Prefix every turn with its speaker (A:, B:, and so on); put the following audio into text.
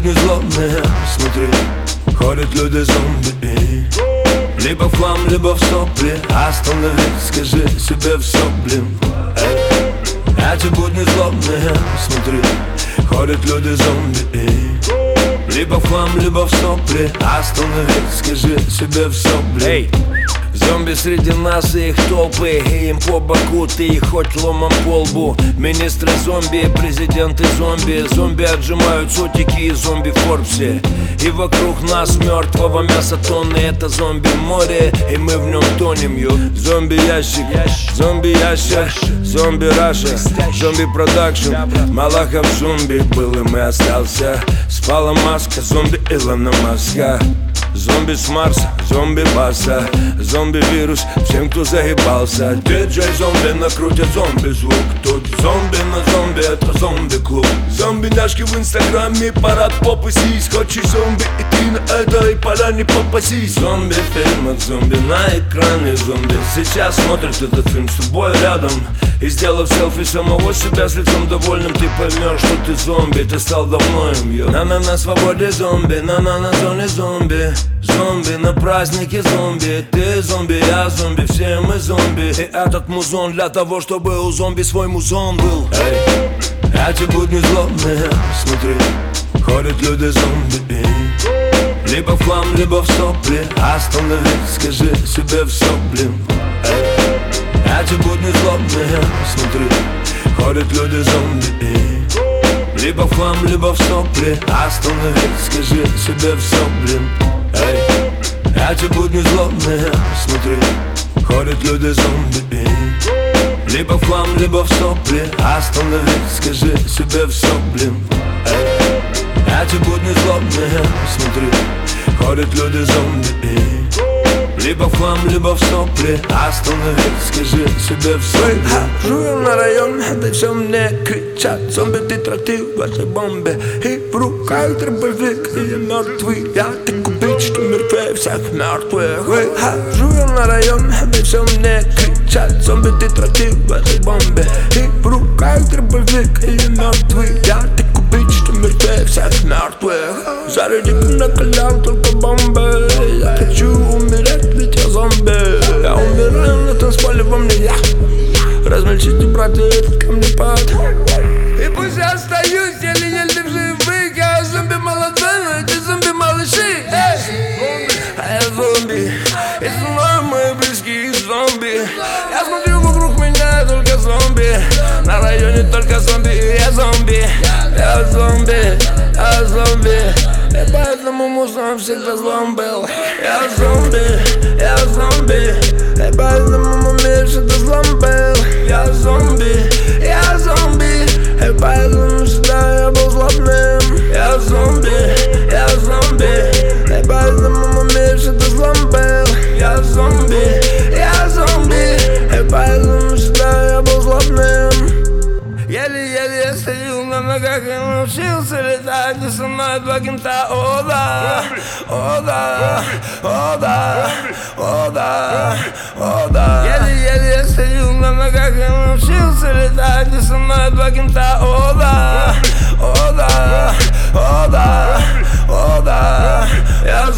A: будни злобные, смотри, ходят люди-зомби. Либо в хлам, либо в сопли. Остановись, скажи себе все, блин. Эти будни злобные, смотри, ходят люди-зомби. Либо в хлам, либо в сопли. Остановись, скажи себе все, блин. Зомби среди нас и их толпы, и им по боку, ты их хоть ломом по лбу. Министры зомби, президенты зомби. Зомби отжимают сотики и зомби в Форбсе. И вокруг нас мертвого мяса тонны. Это зомби море, и мы в нем тонем, ё. Зомби ящик, зомби ящик, зомби Раша, зомби продакшн. Малахов зомби был им и остался. Спала маска, зомби Илона Маска. Зомби с Марса, зомби баса, зомби-вирус всем, кто загибался. Диджей-зомби накрутят зомби-звук. Тут зомби на зомби, это зомби-клуб. Зомби-няшки в инстаграме, парад попы сись. Хочешь зомби, и ты на этой поляне попасись. Зомби в фильмах, зомби на экране. Зомби сейчас смотрит этот фильм с тобой рядом. И сделав селфи самого себя с лицом довольным, ты поймешь, что ты зомби, ты стал давно им, ё. На свободе зомби, на зоне зомби. Зомби на празднике зомби. Ты зомби, я зомби, все мы зомби. И этот музон для того, чтобы у зомби свой музон был. Эй, эти будни злобные, смотри, ходят люди-зомби. Либо в хлам, либо в сопли. Остановись, скажи себе все, блин. Эй, эти будни злобные, смотри, ходят люди-зомби. Либо в хлам, либо в сопли. Остановись, скажи себе все, блин. Эй, эти будни злобные, смотри, ходят люди-зомби. Либо в хлам, либо в сопли. Остановись, скажи себе все, блин. Эй, эти будни злобные, смотри, ходят люди-зомби. Либо в хлам, либо в сопли. Остановись, скажи себе все, блин.
B: Хожу я на район, да все мне кричат: зомби, ты тротил в этой бомбе. И в руках дробовик, и я мертвый. Я такой бич, что мертвее всех мертвых. Хожу я на район, да все мне кричат: зомби, ты тротил в этой бомбе. И в руках дробовик, и я мертвый. Я такой бич, что мертвее всех мертвых. Заряди накалял только бомбы. Я хочу умереть, ведь я зомби. Я умираю на танцполе, во мне я. Размельчите, братья, этот камнепад. И пусть я остаюсь еле-еле в живых. Я зомби молодой, эти зомби малыши. А я зомби, и со мной мои близкие зомби. Я смотрю, вокруг меня только зомби. На районе только зомби, и я зомби. Я зомби, я зомби. И поэтому мусор всегда злом был. Я зомби, я зомби. И поэтому мой мир всегда злом был. Я зомби, я зомби. И поэтому всегда я был злобным. Я зомби, я зомби. И поэтому мой мир всегда злом был. Я зомби, я зомби. И поэтому всегда я был злобным. Еле-еле я стою на ногах и научился летать. И со мной два кента, о да, о да, о да, о да, о да. Еле-еле я стою на ногах и научился летать. И со мной два кента, о да, о да, о да, о да. Я